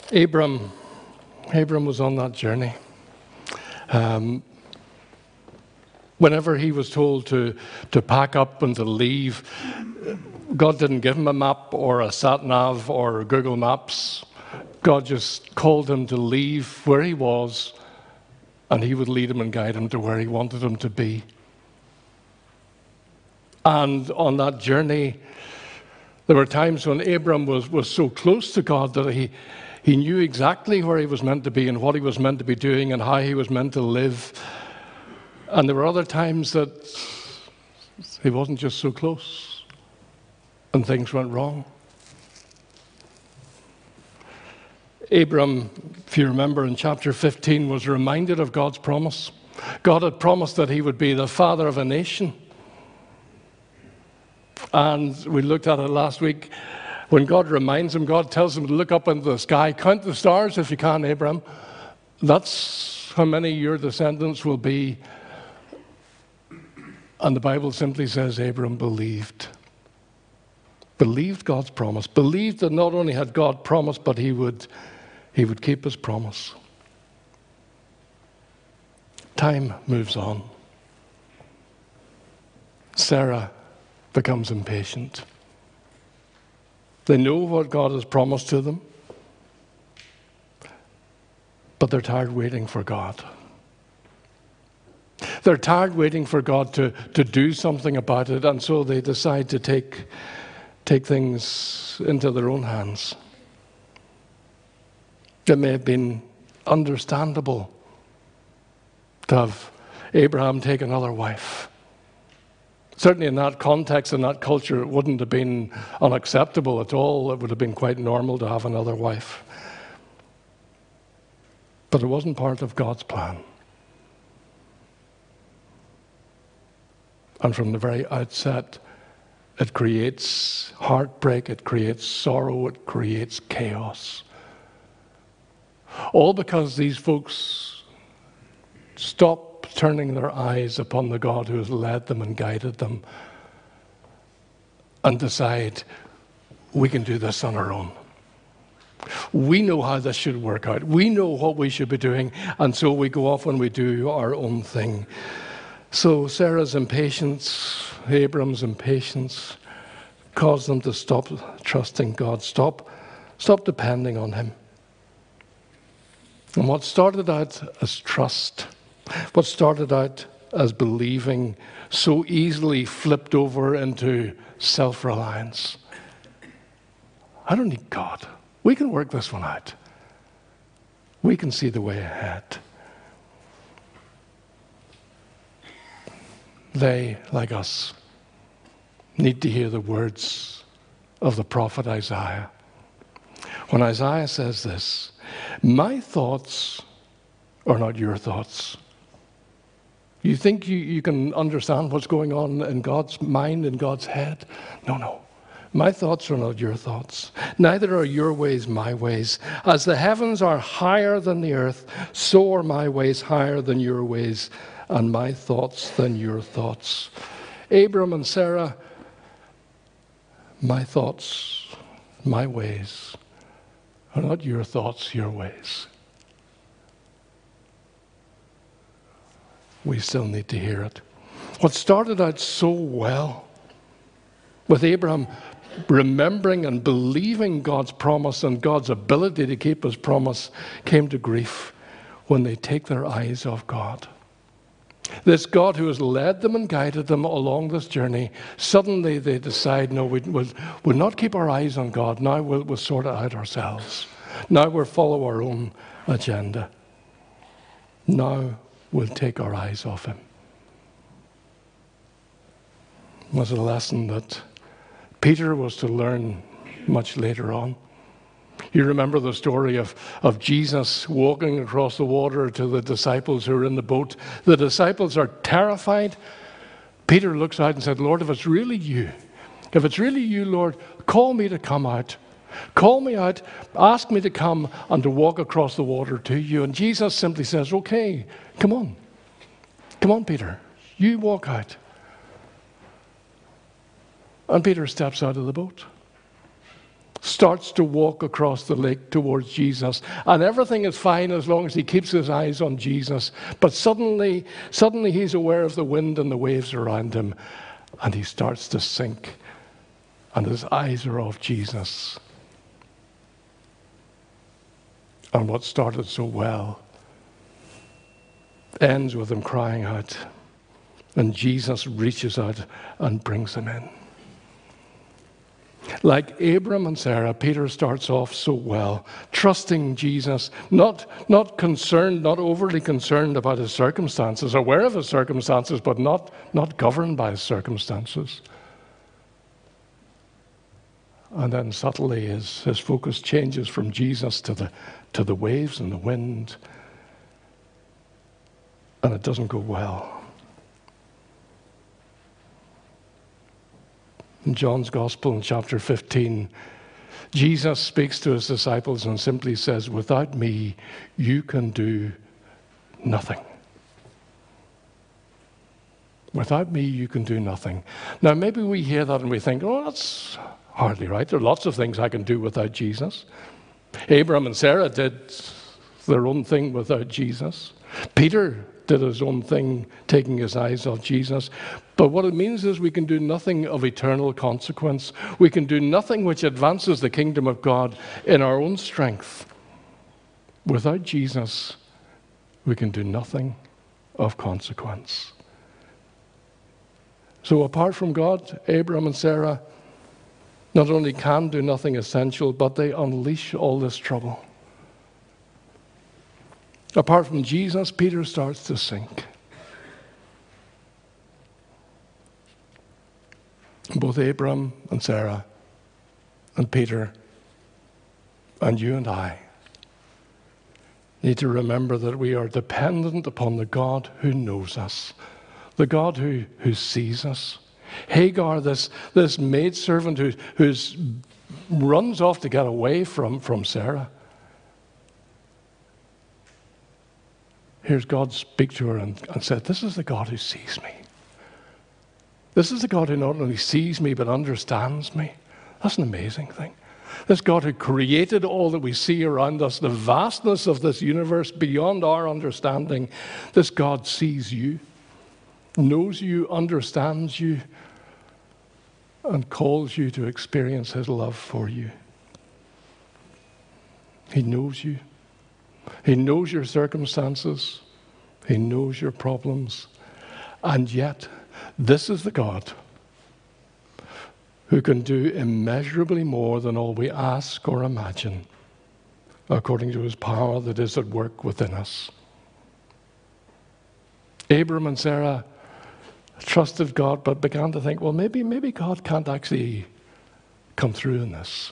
Abram was on that journey. Whenever he was told to pack up and to leave, God didn't give him a map or a sat-nav or Google Maps. God just called him to leave where he was, and he would lead him and guide him to where he wanted him to be. And on that journey, there were times when Abram was so close to God that he knew exactly where he was meant to be and what he was meant to be doing and how he was meant to live. And there were other times that he wasn't just so close and things went wrong. Abram, if you remember in chapter 15, was reminded of God's promise. God had promised that he would be the father of a nation. And we looked at it last week. When God reminds him, God tells him to look up into the sky, count the stars if you can, Abram. That's how many your descendants will be. And the Bible simply says Abram believed. Believed God's promise. Believed that not only had God promised, but he would keep his promise. Time moves on. Sarah becomes impatient. They know what God has promised to them, but they're tired waiting for God. They're tired waiting for God to do something about it, and so they decide to take things into their own hands. It may have been understandable to have Abraham take another wife. Certainly in that context, in that culture, it wouldn't have been unacceptable at all. It would have been quite normal to have another wife. But it wasn't part of God's plan. And from the very outset, it creates heartbreak, it creates sorrow, it creates chaos. All because these folks stop turning their eyes upon the God who has led them and guided them and decide, we can do this on our own. We know how this should work out. We know what we should be doing, and so we go off and we do our own thing. So Sarah's impatience, Abram's impatience, caused them to stop trusting God, stop depending on him. And what started out as trust, what started out as believing, so easily flipped over into self-reliance. I don't need God. We can work this one out. We can see the way ahead. They, like us, need to hear the words of the prophet Isaiah. When Isaiah says this, my thoughts are not your thoughts. You think you can understand what's going on in God's mind, in God's head? No. My thoughts are not your thoughts. Neither are your ways my ways. As the heavens are higher than the earth, so are my ways higher than your ways, and my thoughts than your thoughts. Abram and Sarah, my thoughts, my ways, are not your thoughts, your ways. We still need to hear it. What started out so well with Abraham remembering and believing God's promise and God's ability to keep his promise came to grief when they take their eyes off God. This God who has led them and guided them along this journey, suddenly they decide, no, we'll not keep our eyes on God. Now we'll sort it out ourselves. Now we'll follow our own agenda. Now we'll take our eyes off him. It was a lesson that Peter was to learn much later on. You remember the story of Jesus walking across the water to the disciples who are in the boat. The disciples are terrified. Peter looks out and said, Lord, if it's really you, Lord, call me to come out. Call me out, ask me to come and to walk across the water to you. And Jesus simply says, okay, come on. Come on, Peter, you walk out. And Peter steps out of the boat. starts to walk across the lake towards Jesus. And everything is fine as long as he keeps his eyes on Jesus. But suddenly he's aware of the wind and the waves around him. And he starts to sink. And his eyes are off Jesus. And what started so well ends with him crying out. And Jesus reaches out and brings him in. Like Abram and Sarah, Peter starts off so well, trusting Jesus, not concerned, not overly concerned about his circumstances, aware of his circumstances, but not governed by his circumstances. And then subtly his focus changes from Jesus to the waves and the wind, and it doesn't go well. In John's Gospel in chapter 15, Jesus speaks to his disciples and simply says, without me, you can do nothing. Without me, you can do nothing. Now, maybe we hear that and we think, oh, that's hardly right. There are lots of things I can do without Jesus. Abraham and Sarah did their own thing without Jesus. Peter did his own thing, taking his eyes off Jesus. But what it means is we can do nothing of eternal consequence. We can do nothing which advances the kingdom of God in our own strength. Without Jesus, we can do nothing of consequence. So apart from God, Abraham and Sarah not only can do nothing essential, but they unleash all this trouble. Apart from Jesus, Peter starts to sink. Both Abraham and Sarah and Peter and you and I need to remember that we are dependent upon the God who knows us, the God who sees us. Hagar, this maidservant who runs off to get away from Sarah. Here's God speak to her and said, this is the God who sees me. This is the God who not only sees me, but understands me. That's an amazing thing. This God who created all that we see around us, the vastness of this universe beyond our understanding, this God sees you, knows you, understands you, and calls you to experience his love for you. He knows you. He knows your circumstances. He knows your problems. And yet, this is the God who can do immeasurably more than all we ask or imagine, according to his power that is at work within us. Abram and Sarah trusted God, but began to think, well, maybe God can't actually come through in this.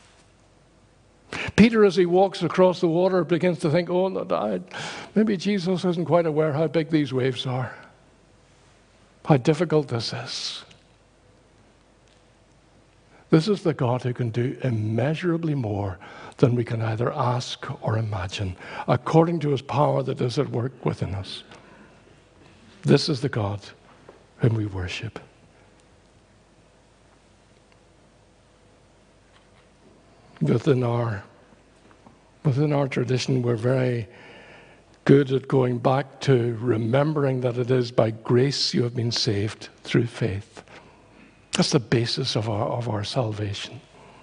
Peter, as he walks across the water, begins to think, oh, maybe Jesus isn't quite aware how big these waves are, how difficult this is. This is the God who can do immeasurably more than we can either ask or imagine, according to his power that is at work within us. This is the God whom we worship. Within our tradition, we're very good at going back to remembering that it is by grace you have been saved through faith. That's the basis of our salvation.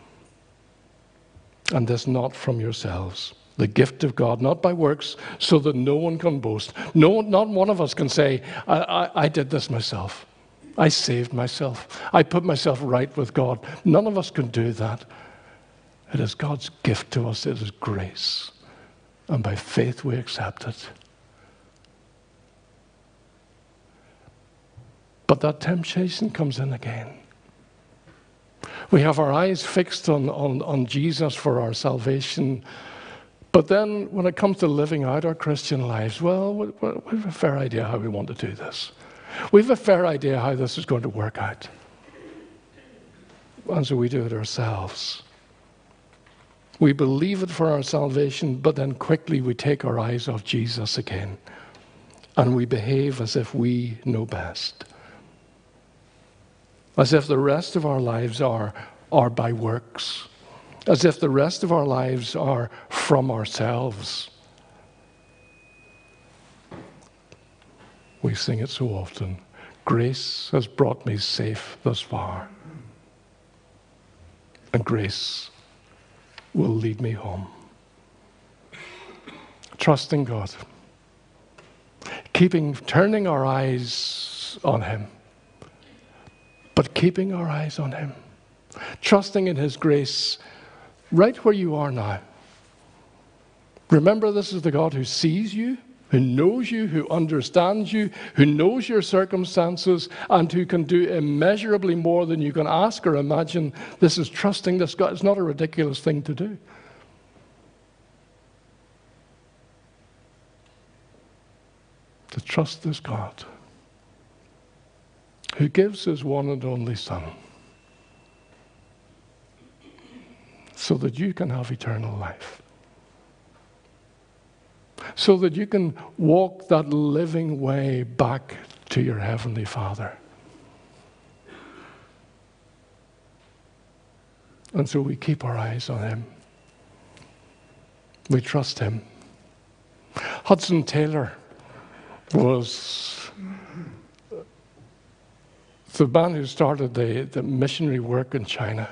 And this not from yourselves. The gift of God, not by works, so that no one can boast. Not one of us can say, I did this myself. I saved myself. I put myself right with God. None of us can do that. It is God's gift to us. It is grace. And by faith we accept it. But that temptation comes in again. We have our eyes fixed on Jesus for our salvation. But then when it comes to living out our Christian lives, well, we have a fair idea how we want to do this. We have a fair idea how this is going to work out. And so we do it ourselves. We believe it for our salvation, but then quickly we take our eyes off Jesus again. And we behave as if we know best. As if the rest of our lives are by works. as if the rest of our lives are from ourselves. We sing it so often. Grace has brought me safe thus far, and grace will lead me home. Trusting God, turning our eyes on Him, but keeping our eyes on Him, trusting in His grace right where you are now. Remember, this is the God who sees you, who knows you, who understands you, who knows your circumstances, and who can do immeasurably more than you can ask or imagine. This is trusting this God. It's not a ridiculous thing to do. To trust this God who gives His one and only Son so that you can have eternal life, so that you can walk that living way back to your Heavenly Father. And so we keep our eyes on Him. We trust Him. Hudson Taylor was the man who started the missionary work in China.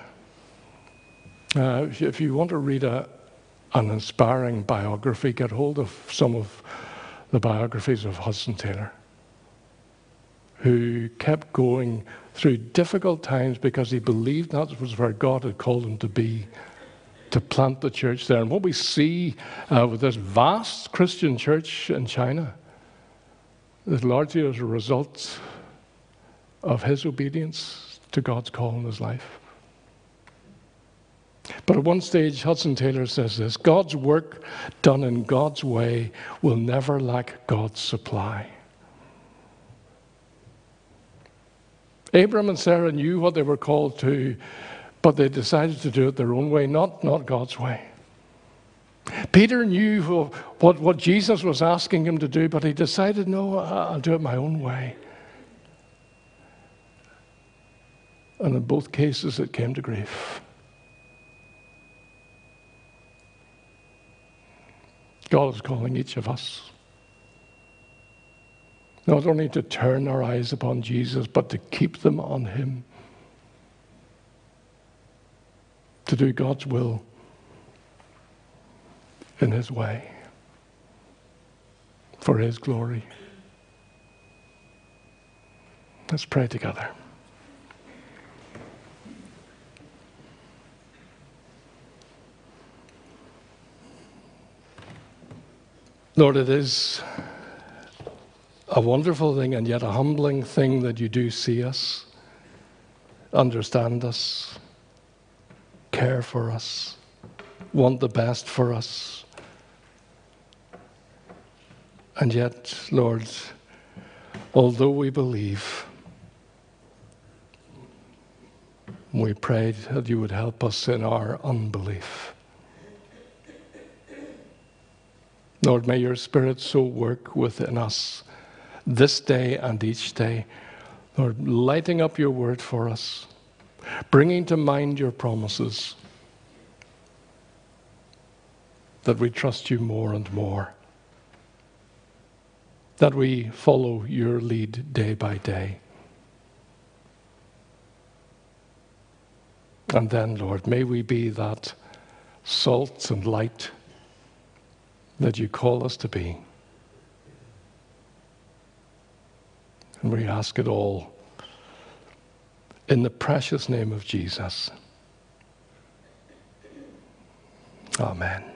If you want to read an inspiring biography, get hold of some of the biographies of Hudson Taylor, who kept going through difficult times because he believed that was where God had called him to be, to plant the church there. And what we see with this vast Christian church in China is largely as a result of his obedience to God's call in his life. But at one stage, Hudson Taylor says this: God's work done in God's way will never lack God's supply. Abraham and Sarah knew what they were called to, but they decided to do it their own way, not God's way. Peter knew what Jesus was asking him to do, but he decided, no, I'll do it my own way. And in both cases, it came to grief. God is calling each of us not only to turn our eyes upon Jesus, but to keep them on Him, to do God's will in His way, for His glory. Let's pray together. Lord, it is a wonderful thing and yet a humbling thing that you do see us, understand us, care for us, want the best for us. And yet, Lord, although we believe, we prayed that you would help us in our unbelief. Lord, may your Spirit so work within us this day and each day. Lord, lighting up your word for us, bringing to mind your promises, that we trust you more and more, that we follow your lead day by day. And then, Lord, may we be that salt and light that you call us to be. And we ask it all in the precious name of Jesus. Amen.